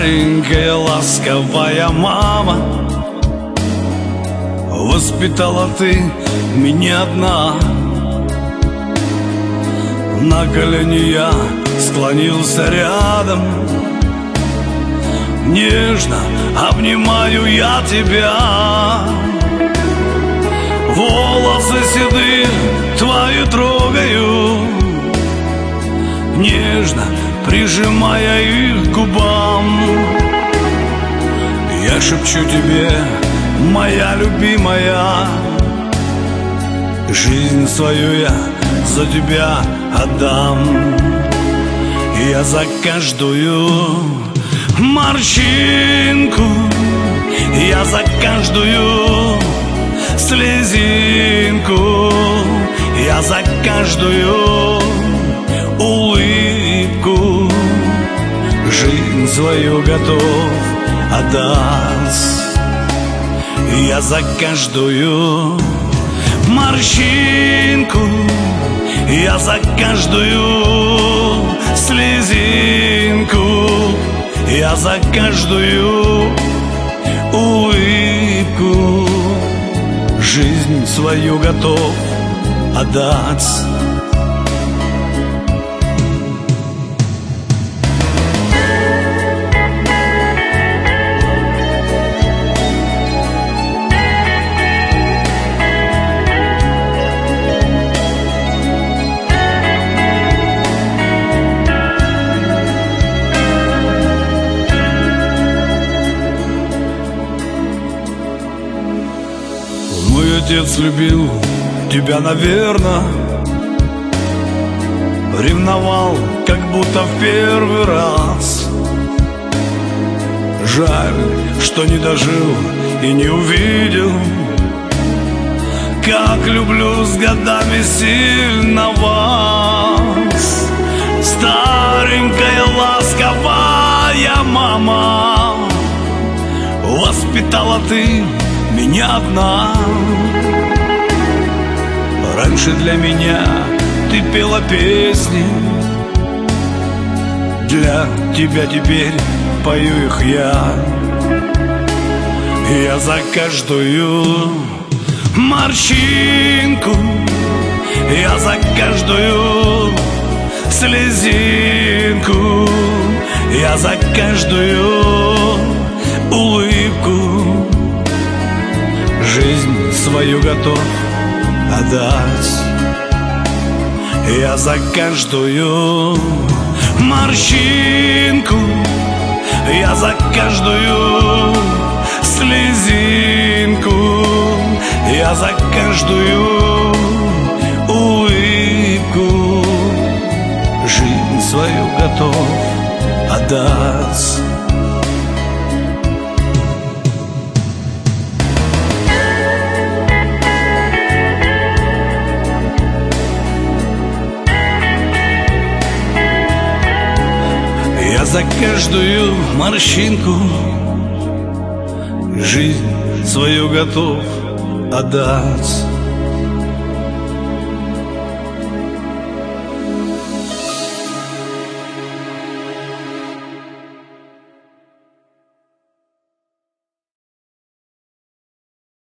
Старенькая ласковая мама, воспитала ты меня одна. На колени я склонился рядом, нежно обнимаю я тебя. Волосы седые твои трогаю, нежно прижимая их к губам. Я шепчу тебе, моя любимая, жизнь свою я за тебя отдам. Я за каждую морщинку, я за каждую слезинку, я за каждую улыбку жизнь свою готов отдать. Я за каждую морщинку, я за каждую слезинку, я за каждую улыбку жизнь свою готов отдать. Мой отец любил тебя, наверно, ревновал, как будто в первый раз. Жаль, что не дожил и не увидел, как люблю с годами сильно вас. Старенькая ласковая мама, воспитала ты меня одна. Раньше для меня ты пела песни, для тебя теперь пою их я. Я за каждую морщинку, я за каждую слезинку, я за каждую улыбку жизнь свою готов отдать. Я за каждую морщинку, я за каждую слезинку, я за каждую улыбку жизнь свою готов отдать. Я за каждую морщинку жизнь свою готов отдать.